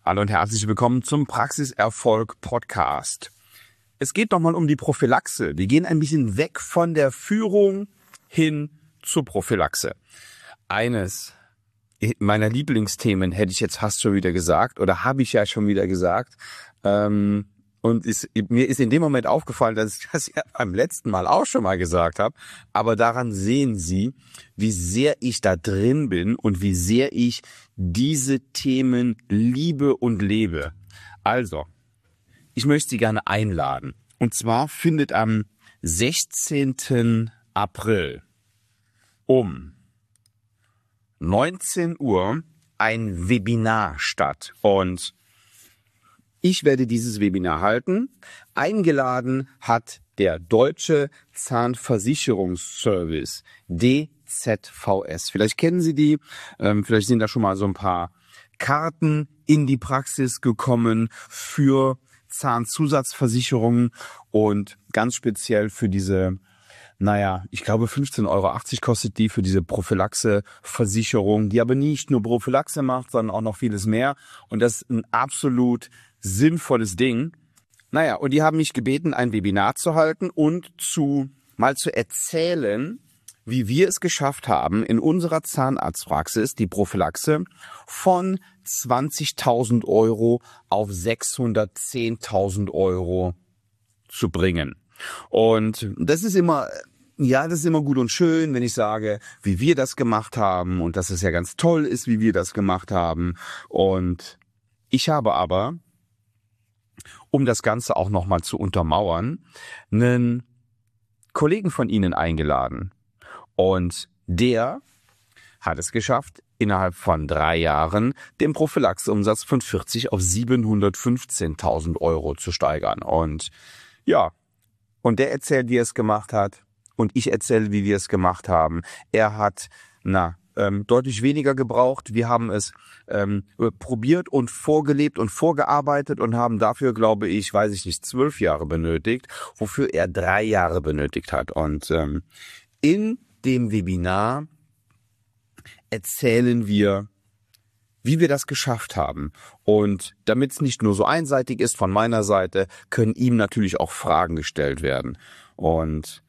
Hallo und herzlich willkommen zum Praxiserfolg Podcast. Es geht nochmal um die Prophylaxe. Wir gehen ein bisschen weg von der Führung hin zur Prophylaxe. Eines meiner Lieblingsthemen hätte ich jetzt fast schon wieder gesagt oder habe ich ja schon wieder gesagt. Mir ist in dem Moment aufgefallen, dass ich das ja beim letzten Mal auch schon mal gesagt habe. Aber daran sehen Sie, wie sehr ich da drin bin und wie sehr ich diese Themen liebe und lebe. Also, ich möchte Sie gerne einladen. Und zwar findet am 16. April um 19 Uhr ein Webinar statt. Und ich werde dieses Webinar halten. Eingeladen hat der Deutsche Zahnversicherungsservice, DZVS. Vielleicht kennen Sie die, vielleicht sind da schon mal so ein paar Karten in die Praxis gekommen für Zahnzusatzversicherungen und ganz speziell für diese, ich glaube 15,80 Euro kostet die für diese Prophylaxe-Versicherung, die aber nicht nur Prophylaxe macht, sondern auch noch vieles mehr. Und das ist ein absolut sinnvolles Ding. Und die haben mich gebeten, ein Webinar zu halten und mal zu erzählen, wie wir es geschafft haben, in unserer Zahnarztpraxis die Prophylaxe von 20.000 Euro auf 610.000 Euro zu bringen. Und das ist immer gut und schön, wenn ich sage, wie wir das gemacht haben und dass es ja ganz toll ist, wie wir das gemacht haben. Und ich habe aber, um das Ganze auch nochmal zu untermauern, einen Kollegen von Ihnen eingeladen. Und der hat es geschafft, innerhalb von 3 Jahren den Prophylaxeumsatz von 40 auf 715.000 Euro zu steigern. Und der erzählt, wie er es gemacht hat. Und ich erzähle, wie wir es gemacht haben. Er hat, deutlich weniger gebraucht. Wir haben es probiert und vorgelebt und vorgearbeitet und haben dafür, 12 Jahre benötigt, wofür er 3 Jahre benötigt hat. Und in dem Webinar erzählen wir, wie wir das geschafft haben. Und damit es nicht nur so einseitig ist von meiner Seite, können ihm natürlich auch Fragen gestellt werden. Und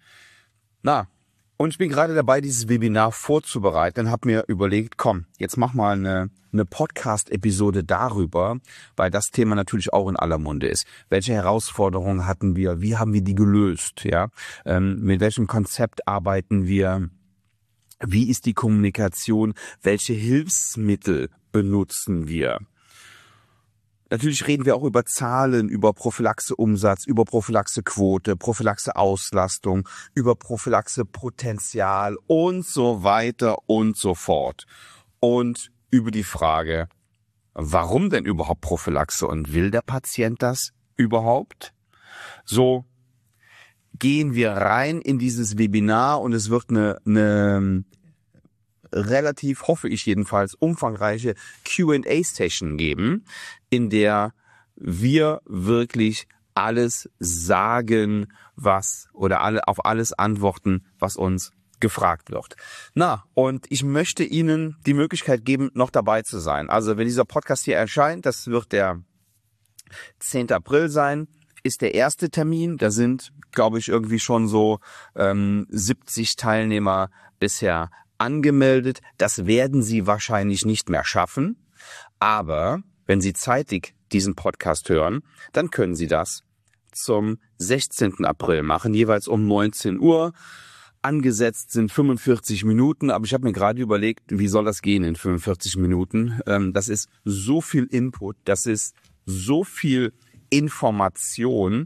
ich bin gerade dabei, dieses Webinar vorzubereiten und habe mir überlegt, komm, jetzt mach mal eine Podcast-Episode darüber, weil das Thema natürlich auch in aller Munde ist. Welche Herausforderungen hatten wir? Wie haben wir die gelöst? Ja, mit welchem Konzept arbeiten wir? Wie ist die Kommunikation? Welche Hilfsmittel benutzen wir? Natürlich reden wir auch über Zahlen, über Prophylaxeumsatz, über Prophylaxequote, Prophylaxeauslastung, über Prophylaxepotenzial und so weiter und so fort. Und über die Frage, warum denn überhaupt Prophylaxe und will der Patient das überhaupt? So gehen wir rein in dieses Webinar und es wird eine relativ, hoffe ich jedenfalls, umfangreiche Q&A-Session geben, in der wir wirklich alles sagen, auf alles antworten, was uns gefragt wird. Und ich möchte Ihnen die Möglichkeit geben, noch dabei zu sein. Also wenn dieser Podcast hier erscheint, das wird der 10. April sein, ist der erste Termin. Da sind, glaube ich, irgendwie schon so 70 Teilnehmer bisher angemeldet. Das werden Sie wahrscheinlich nicht mehr schaffen. Aber wenn Sie zeitig diesen Podcast hören, dann können Sie das zum 16. April machen, jeweils um 19 Uhr. Angesetzt sind 45 Minuten, aber ich habe mir gerade überlegt, wie soll das gehen in 45 Minuten? Das ist so viel Input, das ist so viel Information.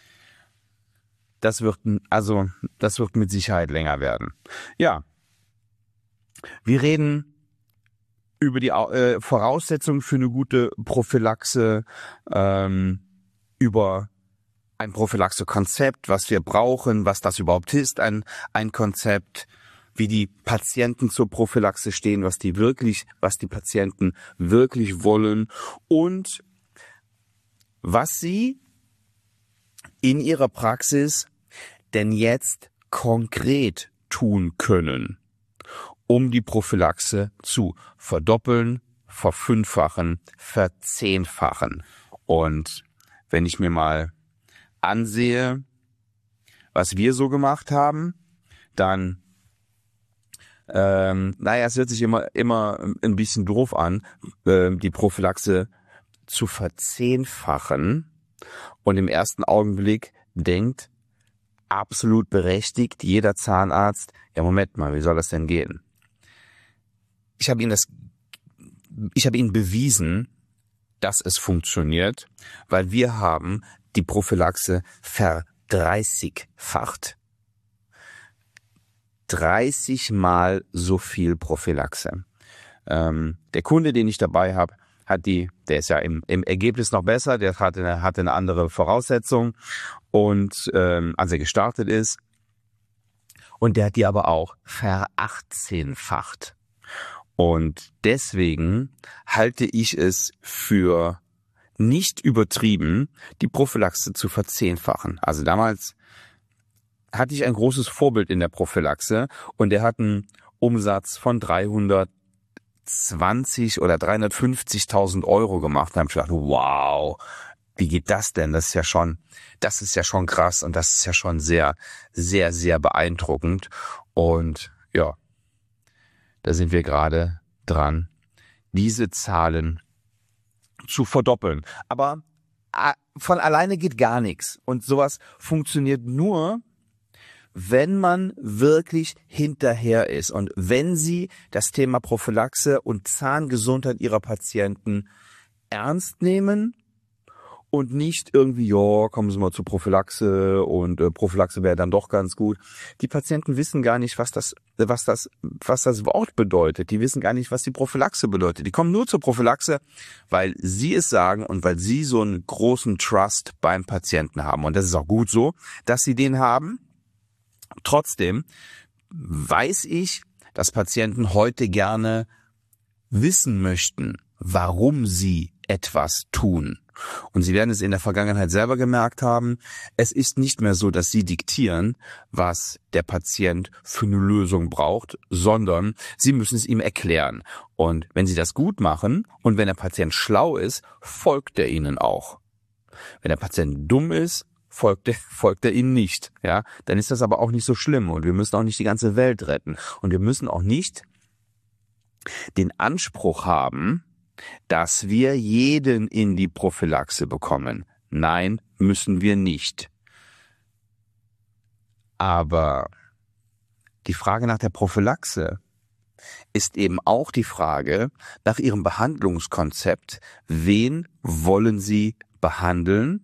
Das wird mit Sicherheit länger werden. Ja. Wir reden über die Voraussetzungen für eine gute Prophylaxe, über ein Prophylaxe-Konzept, was wir brauchen, was das überhaupt ist, ein Konzept, wie die Patienten zur Prophylaxe stehen, was die Patienten wirklich wollen und was sie in ihrer Praxis denn jetzt konkret tun können, um die Prophylaxe zu verdoppeln, verfünffachen, verzehnfachen. Und wenn ich mir mal ansehe, was wir so gemacht haben, dann, es hört sich immer ein bisschen doof an, die Prophylaxe zu verzehnfachen. Und im ersten Augenblick denkt absolut berechtigt jeder Zahnarzt, ja Moment mal, wie soll das denn gehen? Ich habe Ihnen bewiesen, dass es funktioniert, weil wir haben die Prophylaxe verdreißigfacht. 30 Mal so viel Prophylaxe. Der Kunde, den ich dabei habe, der ist ja im Ergebnis noch besser, der hatte eine andere Voraussetzung und als er gestartet ist. Und der hat die aber auch verachtzehnfacht. Und deswegen halte ich es für nicht übertrieben, die Prophylaxe zu verzehnfachen. Also damals hatte ich ein großes Vorbild in der Prophylaxe und der hat einen Umsatz von 320 oder 350.000 Euro gemacht. Da habe ich gedacht, wow, wie geht das denn? Das ist ja schon krass und das ist ja schon sehr, sehr, sehr beeindruckend. Und ja, da sind wir gerade dran, diese Zahlen zu verdoppeln. Aber von alleine geht gar nichts. Und sowas funktioniert nur, wenn man wirklich hinterher ist und wenn Sie das Thema Prophylaxe und Zahngesundheit Ihrer Patienten ernst nehmen und nicht irgendwie, ja, kommen Sie mal zur Prophylaxe und Prophylaxe wäre dann doch ganz gut. Die Patienten wissen gar nicht, was das Wort bedeutet. Die wissen gar nicht, was die Prophylaxe bedeutet. Die kommen nur zur Prophylaxe, weil Sie es sagen und weil Sie so einen großen Trust beim Patienten haben. Und das ist auch gut so, dass Sie den haben. Trotzdem weiß ich, dass Patienten heute gerne wissen möchten, warum sie etwas tun. Und Sie werden es in der Vergangenheit selber gemerkt haben, es ist nicht mehr so, dass Sie diktieren, was der Patient für eine Lösung braucht, sondern Sie müssen es ihm erklären. Und wenn Sie das gut machen und wenn der Patient schlau ist, folgt er Ihnen auch. Wenn der Patient dumm ist, folgt er Ihnen nicht. Ja, dann ist das aber auch nicht so schlimm und wir müssen auch nicht die ganze Welt retten. Und wir müssen auch nicht den Anspruch haben, dass wir jeden in die Prophylaxe bekommen. Nein, müssen wir nicht. Aber die Frage nach der Prophylaxe ist eben auch die Frage nach Ihrem Behandlungskonzept. Wen wollen Sie behandeln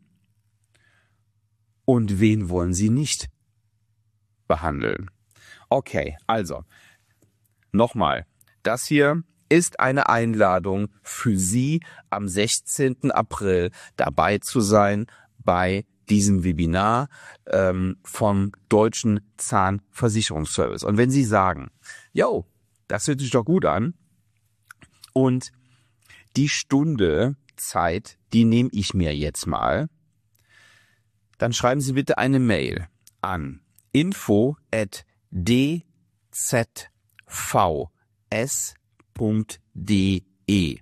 und wen wollen Sie nicht behandeln? Okay, also nochmal, das hier ist eine Einladung für Sie, am 16. April dabei zu sein bei diesem Webinar vom Deutschen Zahnversicherungsservice. Und wenn Sie sagen, yo, das hört sich doch gut an und die Stunde Zeit, die nehme ich mir jetzt mal, dann schreiben Sie bitte eine Mail an info@dzvs.de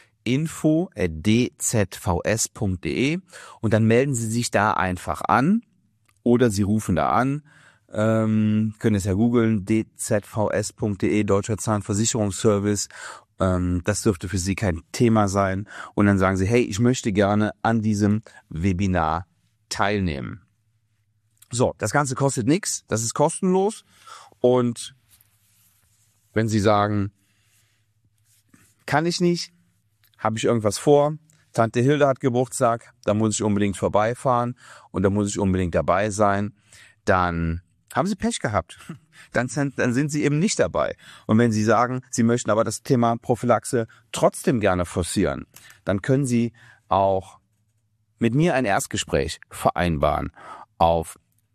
info@dzvs.de und dann melden Sie sich da einfach an oder Sie rufen da an, können es ja googeln, dzvs.de, Deutscher Zahnversicherungsservice, das dürfte für Sie kein Thema sein und dann sagen Sie, hey, ich möchte gerne an diesem Webinar teilnehmen. So, das Ganze kostet nichts, das ist kostenlos und wenn Sie sagen, kann ich nicht, habe ich irgendwas vor, Tante Hilde hat Geburtstag, da muss ich unbedingt vorbeifahren und da muss ich unbedingt dabei sein, dann haben Sie Pech gehabt. Dann sind Sie eben nicht dabei. Und wenn Sie sagen, Sie möchten aber das Thema Prophylaxe trotzdem gerne forcieren, dann können Sie auch mit mir ein Erstgespräch vereinbaren auf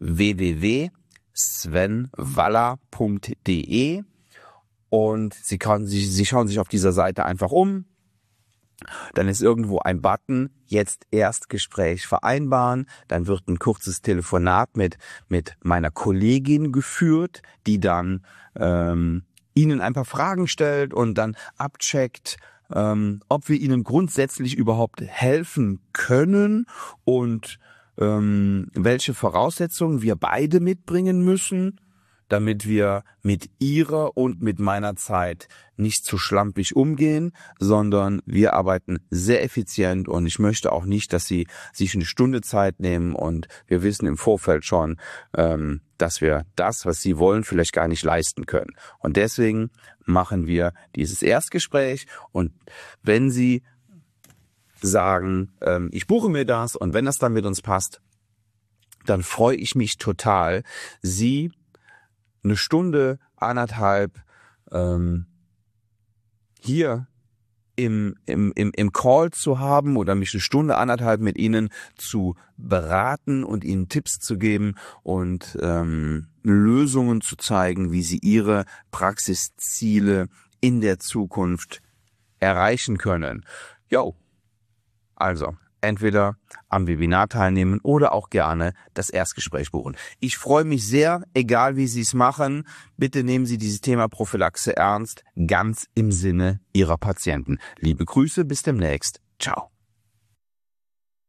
www.svenwaller.de und Sie schauen sich auf dieser Seite einfach um. Dann ist irgendwo ein Button, jetzt Erstgespräch vereinbaren. Dann wird ein kurzes Telefonat mit meiner Kollegin geführt, die dann Ihnen ein paar Fragen stellt und dann abcheckt, ob wir ihnen grundsätzlich überhaupt helfen können und welche Voraussetzungen wir beide mitbringen müssen, damit wir mit ihrer und mit meiner Zeit nicht zu schlampig umgehen, sondern wir arbeiten sehr effizient und ich möchte auch nicht, dass sie sich eine Stunde Zeit nehmen und wir wissen im Vorfeld schon, dass wir das, was sie wollen, vielleicht gar nicht leisten können. Und deswegen machen wir dieses Erstgespräch und wenn sie sagen, ich buche mir das und wenn das dann mit uns passt, dann freue ich mich total, sie eine Stunde, 1,5 hier im Call zu haben oder mich eine Stunde, 1,5 mit ihnen zu beraten und ihnen Tipps zu geben und Lösungen zu zeigen, wie sie ihre Praxisziele in der Zukunft erreichen können. Also entweder am Webinar teilnehmen oder auch gerne das Erstgespräch buchen. Ich freue mich sehr, egal wie Sie es machen. Bitte nehmen Sie dieses Thema Prophylaxe ernst, ganz im Sinne Ihrer Patienten. Liebe Grüße, bis demnächst. Ciao.